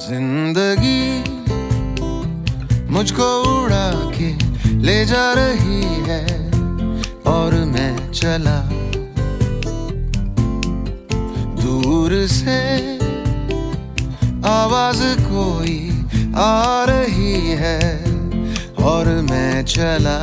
जिंदगी मुझको उड़ा के ले जा रही है और मैं चला दूर से आवाज कोई आ रही है और मैं चला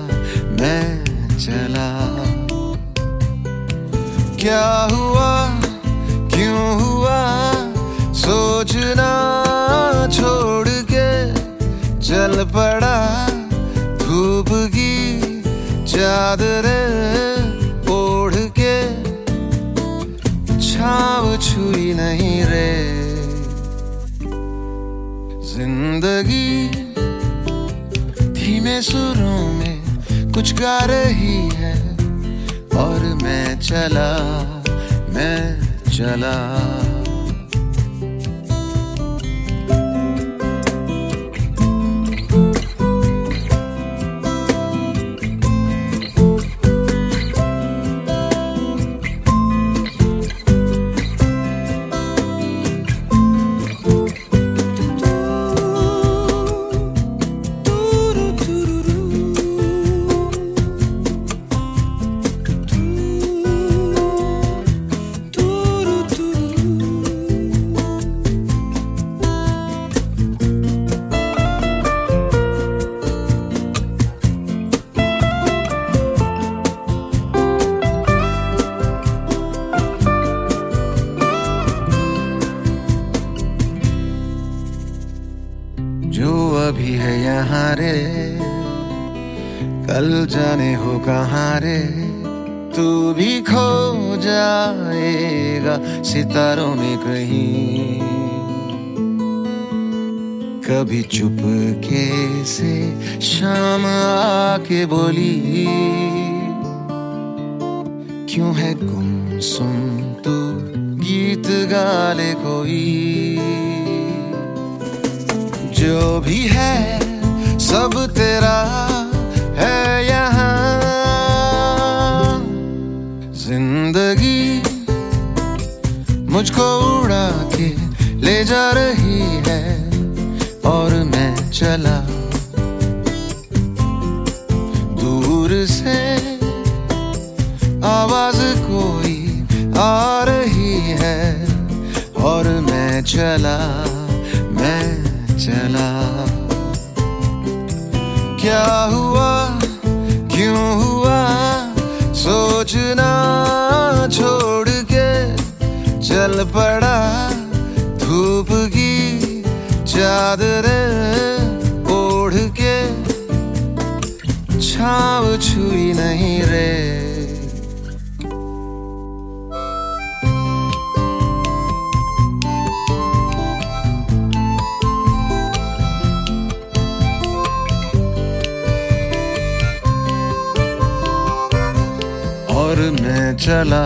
क्या हुआ क्यों हुआ सोचना छोड़ के चल पड़ा धूप की चादरें ओढ़ के छाव छुई नहीं रे जिंदगी धीमे सुरों में कुछ गा रही है और मैं चला जो अभी है यहाँ रे कल जाने हो कहाँ रे तू भी खो जाएगा सितारों में कहीं कभी चुपके से शाम आके बोली क्यों है गुमसुम तू गीत गा ले कोई जो भी है सब तेरा है यहाँ जिंदगी मुझको उड़ा के ले जा रही है और मैं चला दूर से आवाज कोई आ रही है और मैं चला क्या हुआ क्यों हुआ सोचना छोड़ के चल पड़ा धूप की चादरें ओढ़ के छाव छुई नहीं रे और मैं चला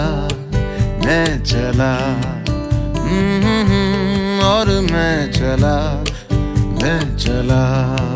और मैं चला